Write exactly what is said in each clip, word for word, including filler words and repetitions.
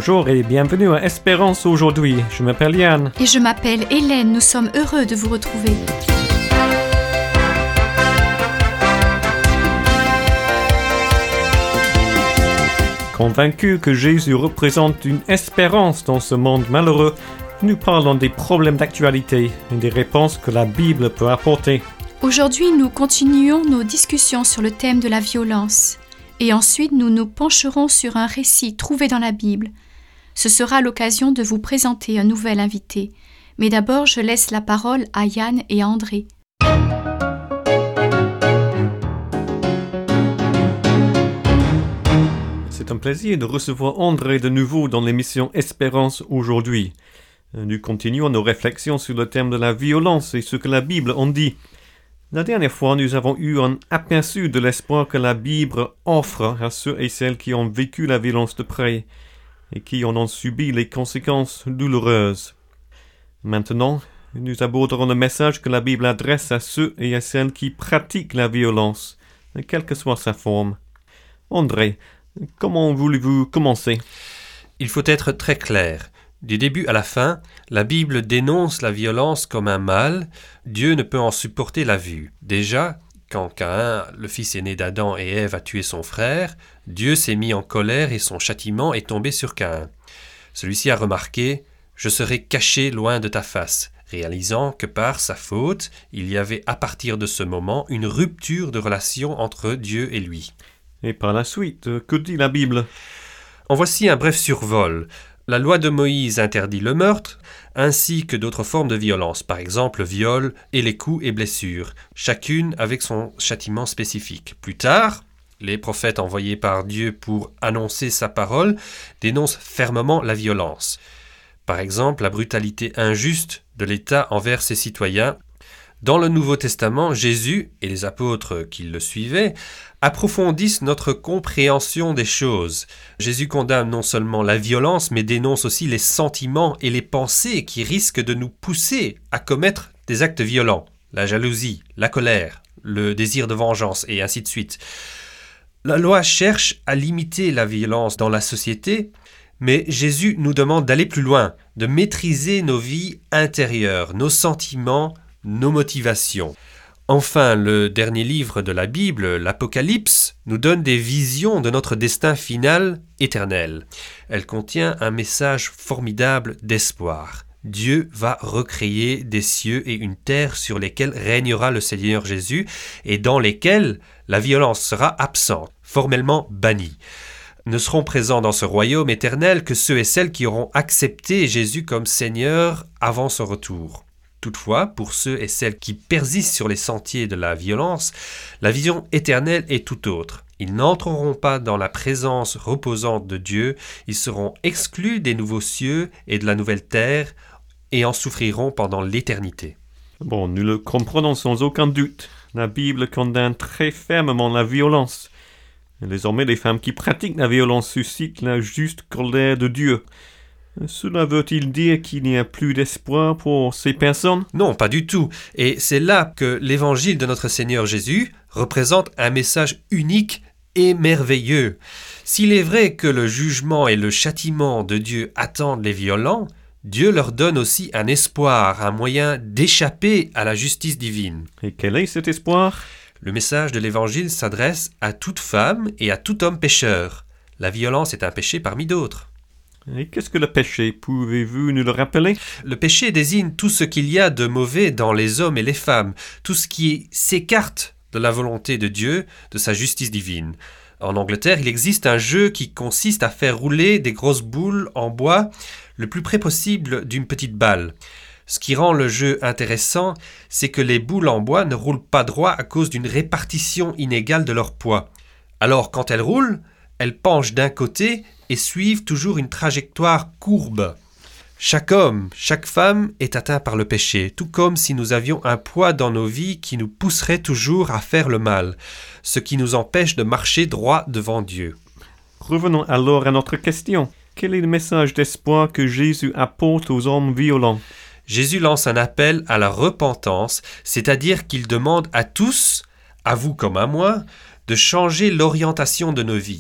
Bonjour et bienvenue à Espérance aujourd'hui. Je m'appelle Yann. Et je m'appelle Hélène. Nous sommes heureux de vous retrouver. Convaincus que Jésus représente une espérance dans ce monde malheureux, nous parlons des problèmes d'actualité et des réponses que la Bible peut apporter. Aujourd'hui, nous continuons nos discussions sur le thème de la violence. Et ensuite, nous nous pencherons sur un récit trouvé dans la Bible. Ce sera l'occasion de vous présenter un nouvel invité. Mais d'abord, je laisse la parole à Yann et à André. C'est un plaisir de recevoir André de nouveau dans l'émission Espérance aujourd'hui. Nous continuons nos réflexions sur le thème de la violence et ce que la Bible en dit. La dernière fois, nous avons eu un aperçu de l'espoir que la Bible offre à ceux et celles qui ont vécu la violence de près et qui en ont subi les conséquences douloureuses. Maintenant, nous aborderons le message que la Bible adresse à ceux et à celles qui pratiquent la violence, quelle que soit sa forme. André, comment voulez-vous commencer ? Il faut être très clair. Du début à la fin, la Bible dénonce la violence comme un mal. Dieu ne peut en supporter la vue. Déjà, quand Caïn, le fils aîné d'Adam et Ève, a tué son frère, Dieu s'est mis en colère et son châtiment est tombé sur Caïn. Celui-ci a remarqué « Je serai caché loin de ta face », réalisant que par sa faute, il y avait à partir de ce moment une rupture de relation entre Dieu et lui. Et par la suite, que dit la Bible ? En voici un bref survol. La loi de Moïse interdit le meurtre, ainsi que d'autres formes de violence, par exemple le viol et les coups et blessures, chacune avec son châtiment spécifique. Plus tard, les prophètes envoyés par Dieu pour annoncer sa parole dénoncent fermement la violence. Par exemple, la brutalité injuste de l'État envers ses citoyens. Dans le Nouveau Testament, Jésus et les apôtres qui le suivaient approfondissent notre compréhension des choses. Jésus condamne non seulement la violence, mais dénonce aussi les sentiments et les pensées qui risquent de nous pousser à commettre des actes violents. La jalousie, la colère, le désir de vengeance et ainsi de suite. La loi cherche à limiter la violence dans la société, mais Jésus nous demande d'aller plus loin, de maîtriser nos vies intérieures, nos sentiments, nos motivations. Enfin, le dernier livre de la Bible, l'Apocalypse, nous donne des visions de notre destin final éternel. Elle contient un message formidable d'espoir. Dieu va recréer des cieux et une terre sur lesquels régnera le Seigneur Jésus et dans lesquels la violence sera absente, formellement bannie. Ne seront présents dans ce royaume éternel que ceux et celles qui auront accepté Jésus comme Seigneur avant son retour. Toutefois, pour ceux et celles qui persistent sur les sentiers de la violence, la vision éternelle est tout autre. Ils n'entreront pas dans la présence reposante de Dieu, ils seront exclus des nouveaux cieux et de la nouvelle terre et en souffriront pendant l'éternité. Bon, nous le comprenons sans aucun doute. La Bible condamne très fermement la violence. Et désormais, les femmes qui pratiquent la violence suscitent la juste colère de Dieu. Cela veut-il dire qu'il n'y a plus d'espoir pour ces personnes ? Non, pas du tout. Et c'est là que l'évangile de notre Seigneur Jésus représente un message unique et merveilleux. S'il est vrai que le jugement et le châtiment de Dieu attendent les violents, Dieu leur donne aussi un espoir, un moyen d'échapper à la justice divine. Et quel est cet espoir ? Le message de l'évangile s'adresse à toute femme et à tout homme pécheur. La violence est un péché parmi d'autres. Et qu'est-ce que le péché ? Pouvez-vous nous le rappeler ? Le péché désigne tout ce qu'il y a de mauvais dans les hommes et les femmes, tout ce qui s'écarte de la volonté de Dieu, de sa justice divine. En Angleterre, il existe un jeu qui consiste à faire rouler des grosses boules en bois le plus près possible d'une petite balle. Ce qui rend le jeu intéressant, c'est que les boules en bois ne roulent pas droit à cause d'une répartition inégale de leur poids. Alors, quand elles roulent, elles penchent d'un côté et suivent toujours une trajectoire courbe. Chaque homme, chaque femme est atteint par le péché, tout comme si nous avions un poids dans nos vies qui nous pousserait toujours à faire le mal, ce qui nous empêche de marcher droit devant Dieu. Revenons alors à notre question. Quel est le message d'espoir que Jésus apporte aux hommes violents ? Jésus lance un appel à la repentance, c'est-à-dire qu'il demande à tous, à vous comme à moi, de changer l'orientation de nos vies,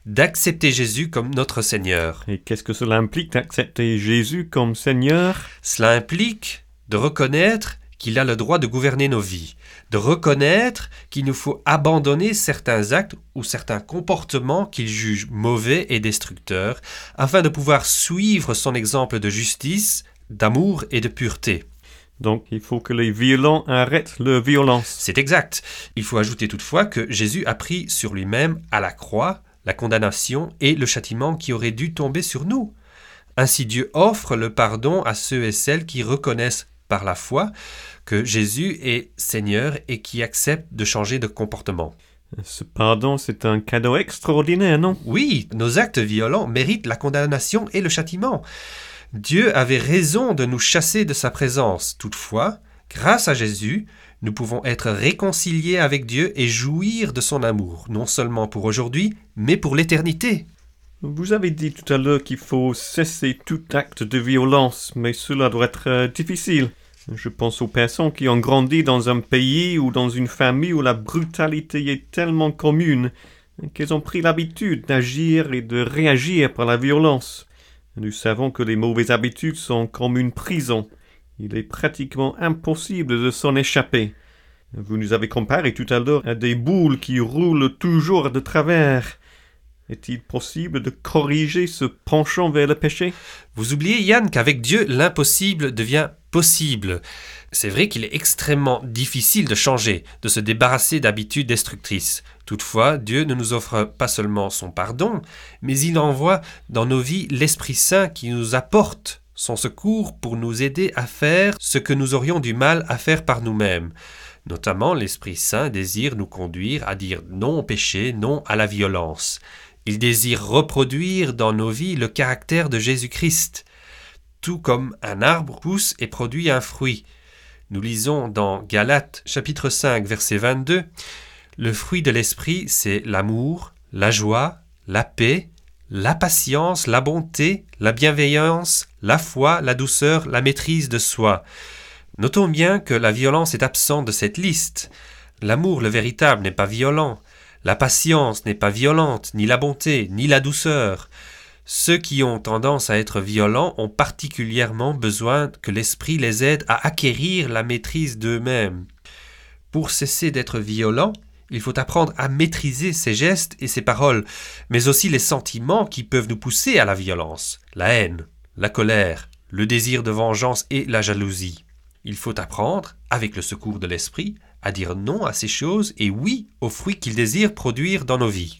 d'accepter Jésus comme notre Seigneur. Et qu'est-ce que cela implique d'accepter Jésus comme Seigneur? Cela implique de reconnaître qu'il a le droit de gouverner nos vies, de reconnaître qu'il nous faut abandonner certains actes ou certains comportements qu'il juge mauvais et destructeurs, afin de pouvoir suivre son exemple de justice, d'amour et de pureté. Donc il faut que les violents arrêtent leur violence. C'est exact. Il faut ajouter toutefois que Jésus a pris sur lui-même à la croix la condamnation et le châtiment qui auraient dû tomber sur nous. Ainsi Dieu offre le pardon à ceux et celles qui reconnaissent par la foi que Jésus est Seigneur et qui acceptent de changer de comportement. Ce pardon, c'est un cadeau extraordinaire, non? Oui, nos actes violents méritent la condamnation et le châtiment. Dieu avait raison de nous chasser de sa présence. Toutefois, grâce à Jésus, nous pouvons être réconciliés avec Dieu et jouir de son amour, non seulement pour aujourd'hui, mais pour l'éternité. Vous avez dit tout à l'heure qu'il faut cesser tout acte de violence, mais cela doit être euh, difficile. Je pense aux personnes qui ont grandi dans un pays ou dans une famille où la brutalité est tellement commune qu'elles ont pris l'habitude d'agir et de réagir par la violence. Nous savons que les mauvaises habitudes sont comme une prison. Il est pratiquement impossible de s'en échapper. Vous nous avez comparé tout à l'heure à des boules qui roulent toujours de travers. Est-il possible de corriger ce penchant vers le péché? Vous oubliez, Yann, qu'avec Dieu, l'impossible devient possible. C'est vrai qu'il est extrêmement difficile de changer, de se débarrasser d'habitudes destructrices. Toutefois, Dieu ne nous offre pas seulement son pardon, mais il envoie dans nos vies l'Esprit Saint qui nous apporte son secours pour nous aider à faire ce que nous aurions du mal à faire par nous-mêmes. Notamment, l'Esprit Saint désire nous conduire à dire non au péché, non à la violence. Il désire reproduire dans nos vies le caractère de Jésus-Christ, tout comme un arbre pousse et produit un fruit. Nous lisons dans Galates chapitre cinq verset vingt-deux, « Le fruit de l'esprit, c'est l'amour, la joie, la paix, la patience, la bonté, la bienveillance, la foi, la douceur, la maîtrise de soi. » Notons bien que la violence est absente de cette liste. L'amour, le véritable, n'est pas violent. La patience n'est pas violente, ni la bonté, ni la douceur. Ceux qui ont tendance à être violents ont particulièrement besoin que l'esprit les aide à acquérir la maîtrise d'eux-mêmes. Pour cesser d'être violent, il faut apprendre à maîtriser ses gestes et ses paroles, mais aussi les sentiments qui peuvent nous pousser à la violence, la haine, la colère, le désir de vengeance et la jalousie. Il faut apprendre, avec le secours de l'esprit, à dire non à ces choses et oui aux fruits qu'il désire produire dans nos vies.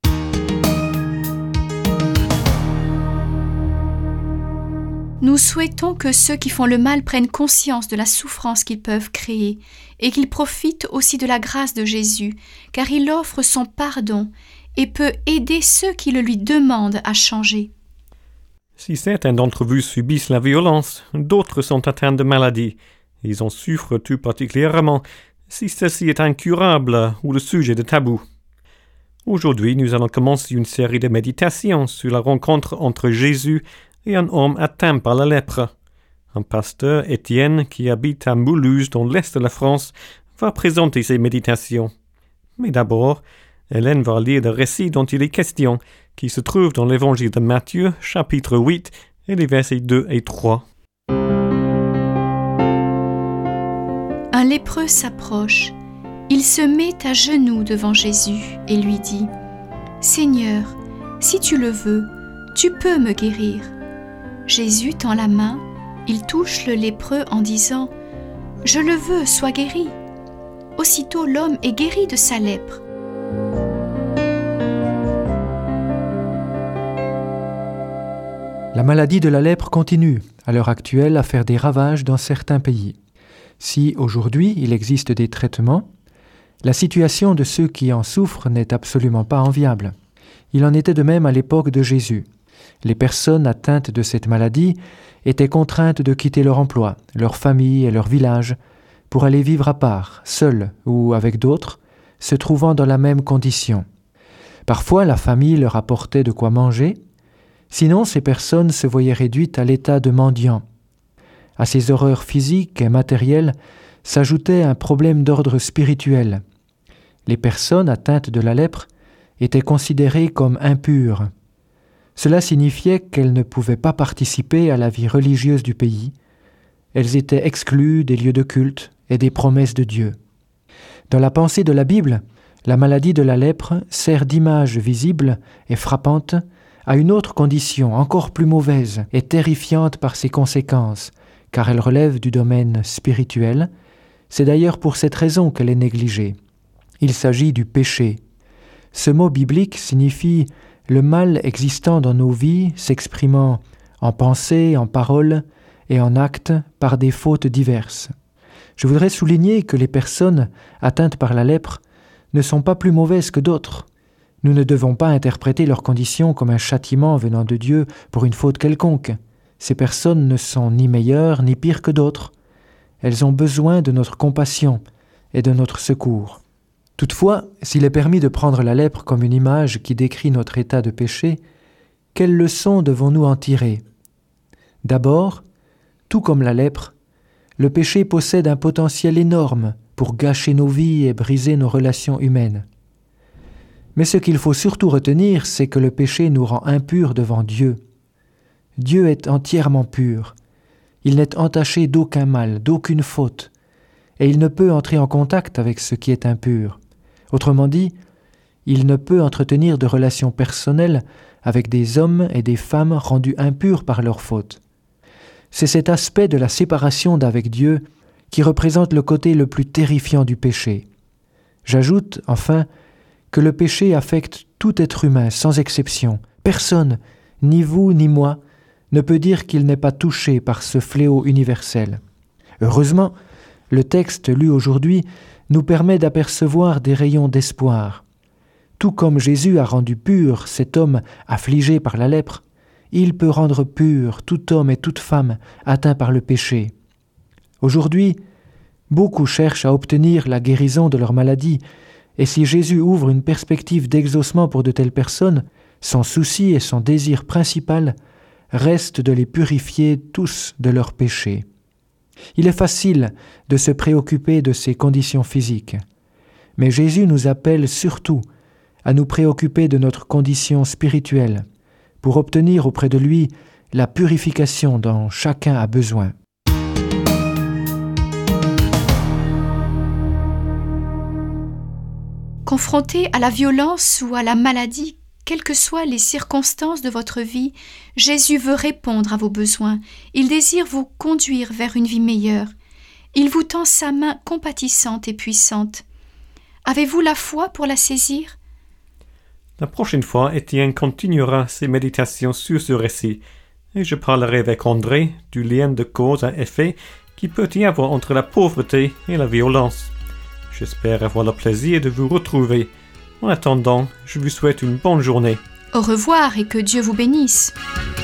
Nous souhaitons que ceux qui font le mal prennent conscience de la souffrance qu'ils peuvent créer et qu'ils profitent aussi de la grâce de Jésus, car il offre son pardon et peut aider ceux qui le lui demandent à changer. Si certains d'entre vous subissent la violence, d'autres sont atteints de maladies. Ils en souffrent tout particulièrement si ceci est incurable ou le sujet de tabou. Aujourd'hui, nous allons commencer une série de méditations sur la rencontre entre Jésus et un homme atteint par la lèpre. Un pasteur, Étienne, qui habite à Mulhouse, dans l'est de la France, va présenter ces méditations. Mais d'abord, Hélène va lire le récit dont il est question, qui se trouve dans l'évangile de Matthieu, chapitre huit, et les versets deux et trois. Un lépreux s'approche. Il se met à genoux devant Jésus et lui dit « Seigneur, si tu le veux, tu peux me guérir. » Jésus tend la main, il touche le lépreux en disant « Je le veux, sois guéri. » Aussitôt l'homme est guéri de sa lèpre. La maladie de la lèpre continue, à l'heure actuelle, à faire des ravages dans certains pays. Si, aujourd'hui, il existe des traitements, la situation de ceux qui en souffrent n'est absolument pas enviable. Il en était de même à l'époque de Jésus. Les personnes atteintes de cette maladie étaient contraintes de quitter leur emploi, leur famille et leur village pour aller vivre à part, seules ou avec d'autres, se trouvant dans la même condition. Parfois, la famille leur apportait de quoi manger, sinon ces personnes se voyaient réduites à l'état de mendiants. À ces horreurs physiques et matérielles s'ajoutait un problème d'ordre spirituel. Les personnes atteintes de la lèpre étaient considérées comme impures. Cela signifiait qu'elles ne pouvaient pas participer à la vie religieuse du pays. Elles étaient exclues des lieux de culte et des promesses de Dieu. Dans la pensée de la Bible, la maladie de la lèpre sert d'image visible et frappante à une autre condition encore plus mauvaise et terrifiante par ses conséquences, car elle relève du domaine spirituel. C'est d'ailleurs pour cette raison qu'elle est négligée. Il s'agit du péché. Ce mot biblique signifie le mal existant dans nos vies, s'exprimant en pensée, en paroles et en actes par des fautes diverses. Je voudrais souligner que les personnes atteintes par la lèpre ne sont pas plus mauvaises que d'autres. Nous ne devons pas interpréter leurs conditions comme un châtiment venant de Dieu pour une faute quelconque. Ces personnes ne sont ni meilleures ni pires que d'autres. Elles ont besoin de notre compassion et de notre secours. Toutefois, s'il est permis de prendre la lèpre comme une image qui décrit notre état de péché, quelles leçons devons-nous en tirer ? D'abord, tout comme la lèpre, le péché possède un potentiel énorme pour gâcher nos vies et briser nos relations humaines. Mais ce qu'il faut surtout retenir, c'est que le péché nous rend impurs devant Dieu. Dieu est entièrement pur. Il n'est entaché d'aucun mal, d'aucune faute, et il ne peut entrer en contact avec ce qui est impur. Autrement dit, il ne peut entretenir de relations personnelles avec des hommes et des femmes rendus impurs par leurs fautes. C'est cet aspect de la séparation d'avec Dieu qui représente le côté le plus terrifiant du péché. J'ajoute, enfin, que le péché affecte tout être humain, sans exception. Personne, ni vous ni moi, ne peut dire qu'il n'est pas touché par ce fléau universel. Heureusement, le texte lu aujourd'hui nous permet d'apercevoir des rayons d'espoir. Tout comme Jésus a rendu pur cet homme affligé par la lèpre, il peut rendre pur tout homme et toute femme atteints par le péché. Aujourd'hui, beaucoup cherchent à obtenir la guérison de leur maladie, et si Jésus ouvre une perspective d'exaucement pour de telles personnes, son souci et son désir principal reste de les purifier tous de leurs péchés. Il est facile de se préoccuper de ces conditions physiques, mais Jésus nous appelle surtout à nous préoccuper de notre condition spirituelle, pour obtenir auprès de lui la purification dont chacun a besoin. Confronté à la violence ou à la maladie, quelles que soient les circonstances de votre vie, Jésus veut répondre à vos besoins. Il désire vous conduire vers une vie meilleure. Il vous tend sa main compatissante et puissante. Avez-vous la foi pour la saisir ? La prochaine fois, Étienne continuera ses méditations sur ce récit, et je parlerai avec André du lien de cause à effet qui peut y avoir entre la pauvreté et la violence. J'espère avoir le plaisir de vous retrouver. En attendant, je vous souhaite une bonne journée. Au revoir et que Dieu vous bénisse.